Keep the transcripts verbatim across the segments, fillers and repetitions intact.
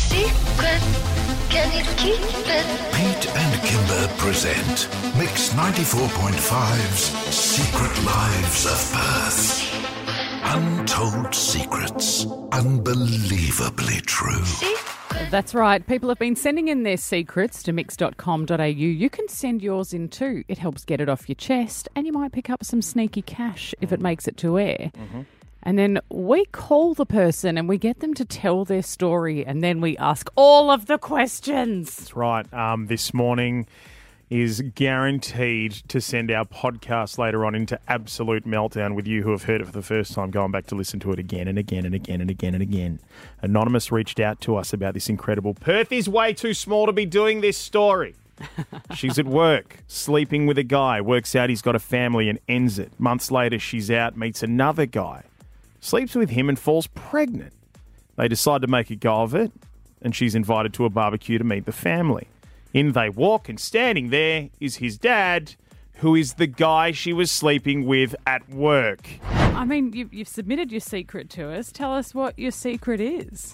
Secret, can you keep it? Pete and Kimber present Mix ninety-four point five's Secret Lives of Perth. Untold secrets, unbelievably true. Secret. That's right. People have been sending in their secrets to mix dot com dot a u. You can send yours in too. It helps get it off your chest, and you might pick up some sneaky cash if it makes it to air. Mm-hmm. And then we call the person and we get them to tell their story, and then we ask all of the questions. That's right. Um, this morning is guaranteed to send our podcast later on into absolute meltdown with you who have heard it for the first time, going back to listen to it again and again and again and again and again. Anonymous reached out to us about this incredible Perth is way too small to be doing this story. She's at work, sleeping with a guy, works out he's got a family and ends it. Months later, she's out, meets another guy, sleeps with him and falls pregnant. They decide to make a go of it, and she's invited to a barbecue to meet the family. In they walk, and standing there is his dad, who is the guy she was sleeping with at work. I mean, you've, you've submitted your secret to us. Tell us what your secret is.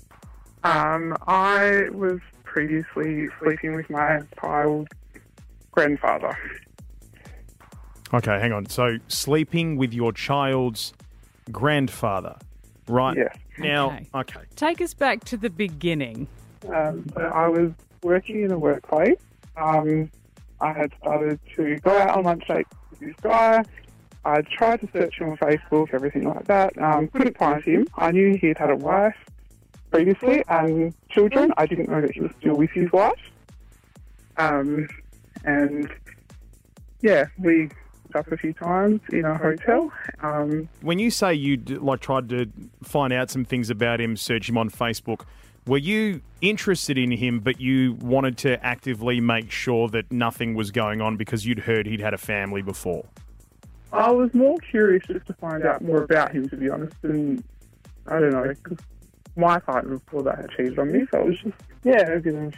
Um, I was previously sleeping with my child's grandfather. Okay, hang on. So, sleeping with your child's grandfather, right? Yes. Now, Okay. okay. Take us back to the beginning. Um, so I was working in a workplace. Um, I had started to go out on lunch dates with this guy. I tried to search him on Facebook, everything like that. Um, couldn't find him. I knew he'd had a wife previously and children. I didn't know that he was still with his wife. Um, and yeah, we up a few times in a hotel. Um, When you say you like tried to find out some things about him, search him on Facebook, were you interested in him, but you wanted to actively make sure that nothing was going on because you'd heard he'd had a family before? I was more curious just to find out more about him, to be honest, and I don't know, 'cause my partner before that had cheated on me, so it was just, yeah, a bit of,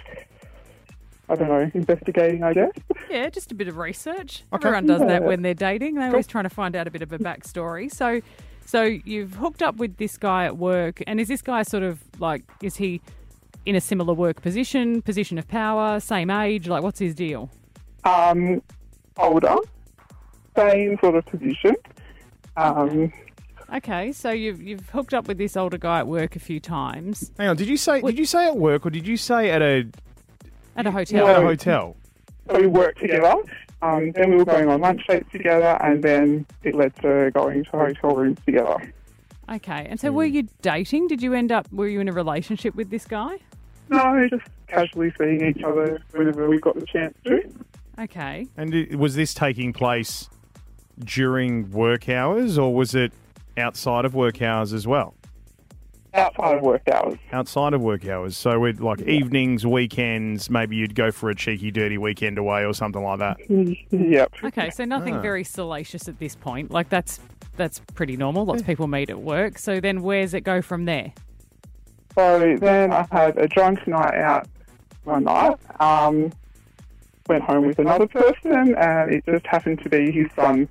I don't know, investigating, I guess. Yeah, just a bit of research. Okay. Everyone does that Yeah. when they're dating. They're always trying to find out a bit of a backstory. So, so you've hooked up with this guy at work, and is this guy sort of like, is he in a similar work position, position of power, same age? Like, what's his deal? Um, older, same sort of position. Um, Okay, so you've you've hooked up with this older guy at work a few times Hang on, did you say What- did you say at work or did you say at a at a hotel. at a No. hotel? so we worked together. Um, then we were going on lunch dates together, and then it led to going to hotel rooms together. Okay, and so were you dating? Did you end up, were you in a relationship with this guy? No, just casually seeing each other whenever we got the chance to. Okay. And it- was this taking place during work hours or was it outside of work hours as well? Outside of work hours. Outside of work hours. So we'd like evenings, weekends, maybe you'd go for a cheeky, dirty weekend away or something like that. Yep. Okay, so nothing Ah. very salacious at this point. Like, that's that's pretty normal. Lots of people meet at work. So then where's it go from there? So then I had a drunk night out one night. Um, went home with another person, and it just happened to be his son.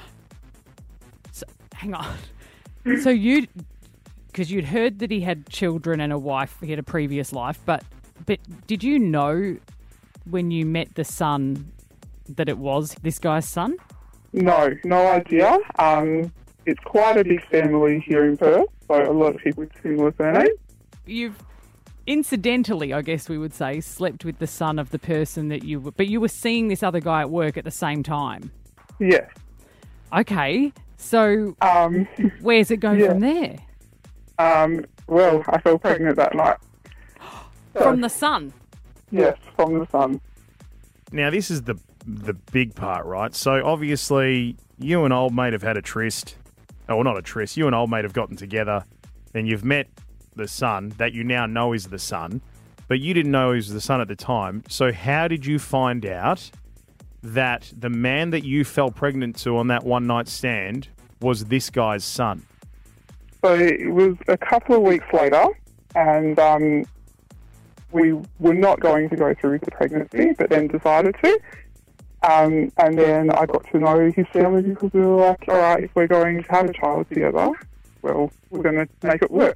So, hang on. So you, because you'd heard that he had children and a wife, he had a previous life, but but did you know when you met the son that it was this guy's son? No, no idea. Um, it's quite a big family here in Perth, so a lot of people with similar surnames. You've incidentally, I guess we would say, slept with the son of the person that you were, but you were seeing this other guy at work at the same time. Yes. Okay, so Um, where's it go Yeah. from there? um, well, I fell pregnant that night. From the son? Yes, from the son. Now, this is the the big part, right? So, obviously, you and old mate have had a tryst. Oh, well, not a tryst. You and old mate have gotten together. Then you've met the son that you now know is the son, but you didn't know he was the son at the time. So, how did you find out that the man that you fell pregnant to on that one night stand was this guy's son? So it was a couple of weeks later, and um, we were not going to go through with the pregnancy, but then decided to. Um, and then I got to know his family because we were like, all right, if we're going to have a child together, well, we're going to make it work.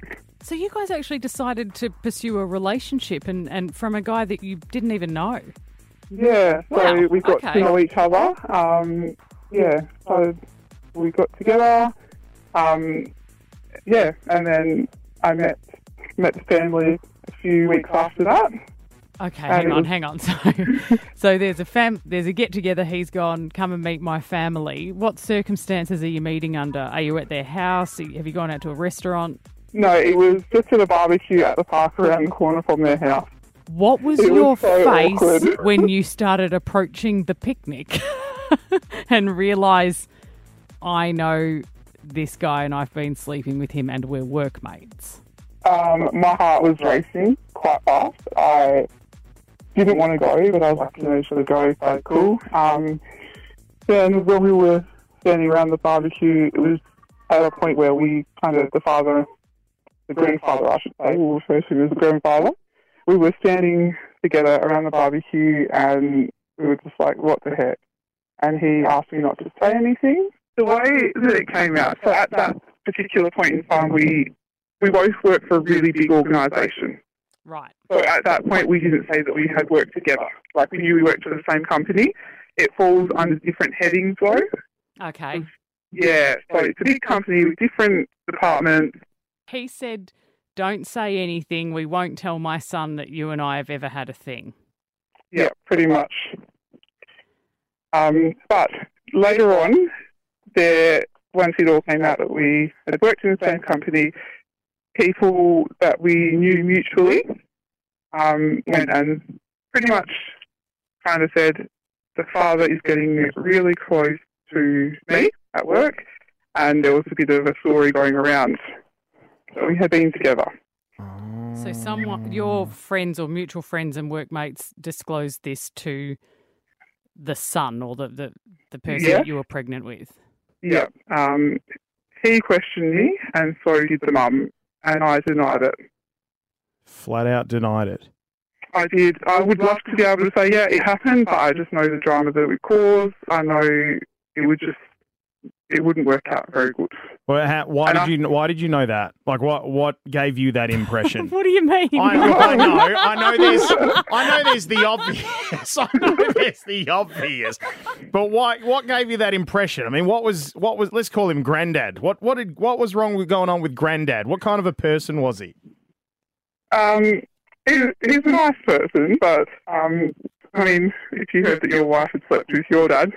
So you guys actually decided to pursue a relationship and, and from a guy that you didn't even know? Yeah, so Wow, we got okay. to know each other. Um, yeah, so we got together. Um, yeah, and then I met met the family a few weeks after that. Okay, And hang it on, was- hang on. So, so there's a fam, there's a get together. He's gone. Come and meet my family. What circumstances are you meeting under? Are you at their house? Have you gone out to a restaurant? No, it was just at a barbecue at the park around the corner from their house. What was It was your so face awkward. when you started approaching the picnic and realise I know this guy and I've been sleeping with him and we're workmates? Um, my heart was racing quite fast. I didn't want to go, but I was like, you know, should I go? So cool. Um, then when we were standing around the barbecue, it was at a point where we kind of, the father, the grandfather, I should say, we'll refer to him as the grandfather. We were standing together around the barbecue and we were just like, what the heck? And he asked me not to say anything. The way that it came out, so at that particular point in time, we we both worked for a really big organisation. Right. So at that point, we didn't say that we had worked together. Like, we knew we worked for the same company. It falls under different headings, though. Okay. Yeah, so it's a big company with different departments. He said, don't say anything. We won't tell my son that you and I have ever had a thing. Yeah, pretty much. Um, but later on, there, once it all came out that we had worked in the same company, people that we knew mutually um, went and pretty much kind of said, the father is getting really close to me at work, and there was a bit of a story going around. So we had been together. So someone, your friends or mutual friends and workmates disclosed this to the son or the, the, the person Yeah. that you were pregnant with? Yeah. Um, he questioned me, and so did the mum, and I denied it. Flat out denied it. I did. I would love to be able to say, yeah, it happened, but I just know the drama that it would cause. I know it would just, it wouldn't work out very good. Well, ha- why And did I- you? Why did you know that? Like, what? What gave you that impression? What do you mean? I, I know, I know. There's, I know. There's the obvious. I know there's the obvious. But why? What gave you that impression? I mean, what was? What was? Let's call him Grandad. What? What did? What was wrong with going on with Grandad? What kind of a person was he? Um, he, he's a nice person, but, um, I mean, if you heard that your wife had slept with your dad,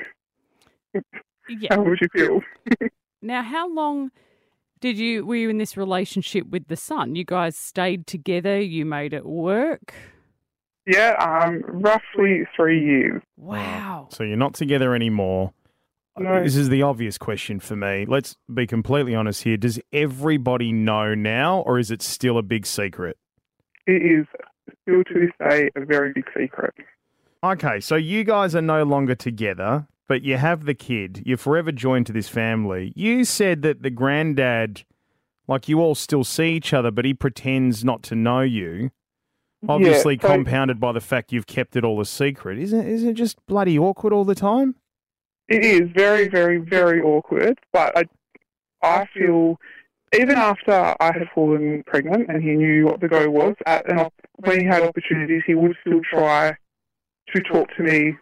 Yeah. how would you feel? Now, how long did you were you in this relationship with the son? You guys stayed together. You made it work. Yeah, um, roughly three years. Wow. So you're not together anymore. No. This is the obvious question for me. Let's be completely honest here. Does everybody know now, or is it still a big secret? It is still to this day a very big secret. Okay, so you guys are no longer together, but you have the kid. You're forever joined to this family. You said that the granddad, like you all still see each other, but he pretends not to know you. Obviously Yeah, so- compounded by the fact you've kept it all a secret. Isn't, isn't it just bloody awkward all the time? It is very, very, very awkward, but I, I feel even after I had fallen pregnant and he knew what the go was, at an op- when he had opportunities, he would still try to talk to me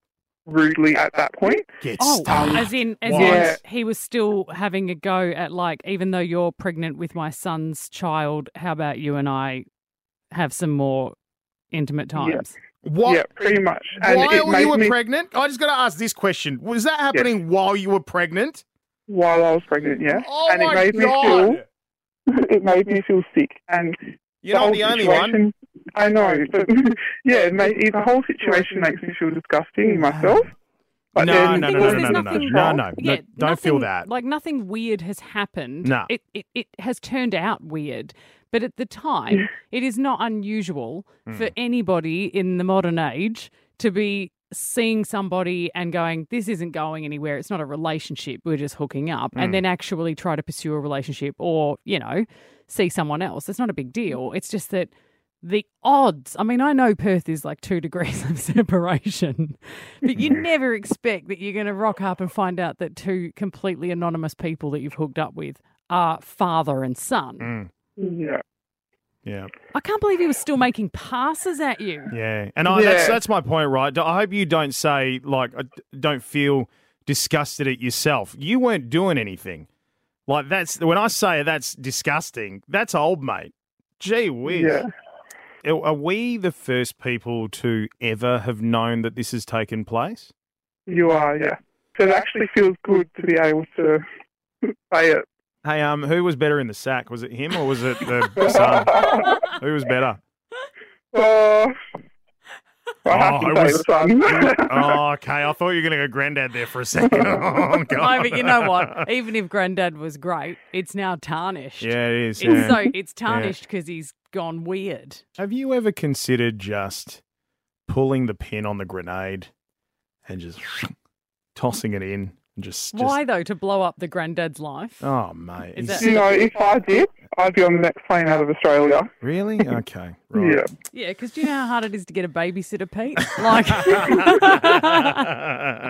rudely at that point. Get Oh, stuck. as in, as What? in, Yeah. he was still having a go at like, even though you're pregnant with my son's child, how about you and I have some more intimate times? What? Yeah, pretty much. And While it you made were me, pregnant? I just got to ask this question. Was that happening while you were pregnant? while I was pregnant, yeah. Oh and my it made God. me feel, it made me feel sick. And You're not whole the only one. situation- I know, but yeah, it made, the whole situation makes me feel disgusting in myself. But No, then, no, The no, thing no, is, no, there's no, no, nothing no, wrong. no, no, Yeah, don't feel nothing- that. Like nothing weird has happened. No. It, it it has turned out weird, but at the time, it is not unusual Hmm. for anybody in the modern age to be seeing somebody and going, "This isn't going anywhere. It's not a relationship. We're just hooking up," Hmm. and then actually try to pursue a relationship or you know see someone else. It's not a big deal. It's just that. The odds, I mean, I know Perth is like two degrees of separation, but you never expect that you're going to rock up and find out that two completely anonymous people that you've hooked up with are father and son. Mm. yeah. Yeah. I can't believe he was still making passes at you. Yeah. And I, that's, Yeah. that's my point, right? I hope you don't say, like, I don't feel disgusted at yourself. You weren't doing anything. Like, that's, when I say that's disgusting, that's old, mate. Gee whiz. Yeah. Are are we the first people to ever have known that this has taken place? You are, yeah. So it actually feels good to be able to say it. Hey, um, who was better in the sack? Was it him or was it the son? Who was better? Oh, I have Oh, to it say was- the son. Oh, okay. I thought you were going to go granddad there for a second. Oh, God. No, but you know what? Even if Granddad was great, it's now tarnished. Yeah, it is. It's yeah. so it's tarnished because he's gone weird. Have you ever considered just pulling the pin on the grenade and just tossing it in and just, just Why though? To blow up the Granddad's life? Oh, mate. Is He's- that- You know, if I did, I'd be on the next plane out of Australia. Really? Okay. Right. Yeah. Yeah, because do you know how hard it is to get a babysitter, Pete? Like,